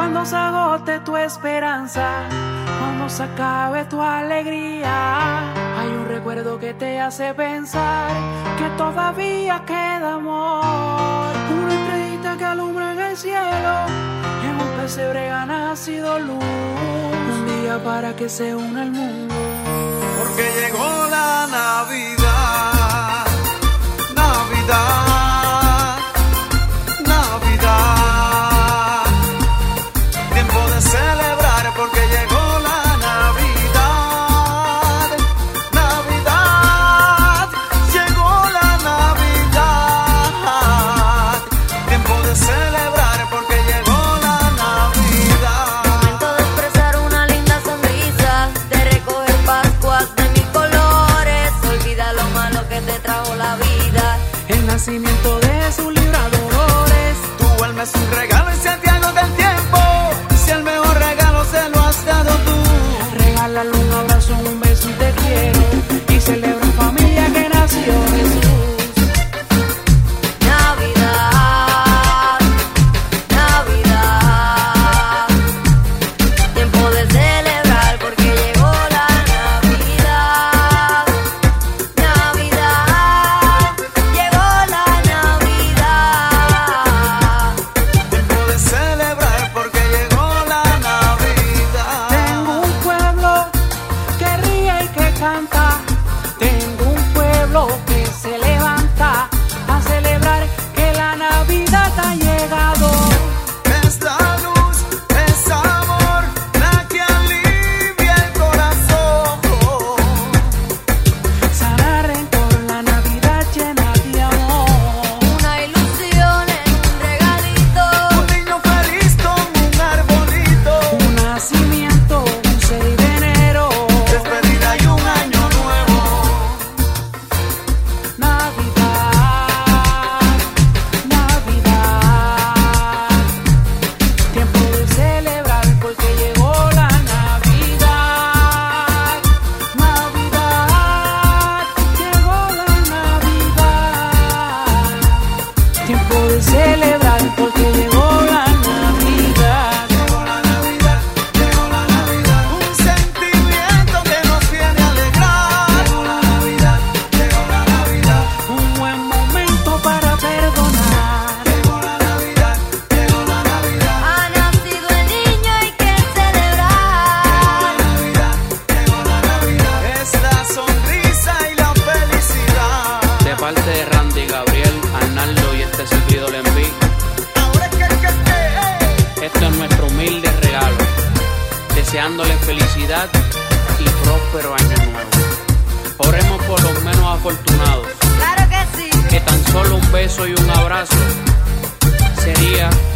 Cuando se agote tu esperanza, cuando se acabe tu alegría, hay un recuerdo que te hace pensar que todavía queda amor. Una estrellita que alumbra en el cielo, en un pesebre ha nacido luz. Un día para que se una el mundo, porque llegó la Navidad, Navidad, Navidad. Tiempo de celebrar porque llegó la Navidad, Navidad. Llegó la Navidad. Tiempo de celebrar porque llegó la Navidad. Momento de expresar una linda sonrisa, de recoger Pascuas de mil colores. Olvida lo malo que te trajo la vida, el nacimiento de sus libradores. Tu alma es un regalo y Santiago del tiempo. Si el mejor regalo se lo has dado tú, Regálale un abrazo, un beso y te quiero, y celebra en familia que nació Jesús. Navidad, Navidad. Tiempo de celebrar porque llegó la Navidad, Navidad. Llegó la Navidad. tiempo de celebrar porque llegó la Navidad. Tengo un pueblo que ríe y que canta, tengo un pueblo que se levanta a celebrar que la Navidad ha llegado. Es la luz, es amor, la que alivia el corazón. Sanar rencor, la Navidad llena de amor. Una ilusión en un regalito, Un niño feliz con un arbolito. Un nacimiento, un 6 de enero. Despedida y un año nuevo. Navidad, Navidad. Tiempo de celebrar porque llegó la Navidad. Navidad, llegó la Navidad. Tiempo de celebrar porque llegó la Navidad. Llegó la Navidad, llegó la Navidad. Un sentimiento que nos viene a alegrar. Llegó la Navidad, llegó la Navidad. Un buen momento para perdonar. Llegó la Navidad, llegó la Navidad. ha nacido el niño, hay que celebrar. Navidad, llegó la Navidad. Es la sonrisa y la felicidad. De parte de Randy, Gabriel, Arnaldo y este servidor en vivo. Ahora es que Esto es nuestro humilde regalo, deseándole felicidad y próspero año nuevo. Oremos por los menos afortunados, Claro que sí. que tan solo un beso y un abrazo sería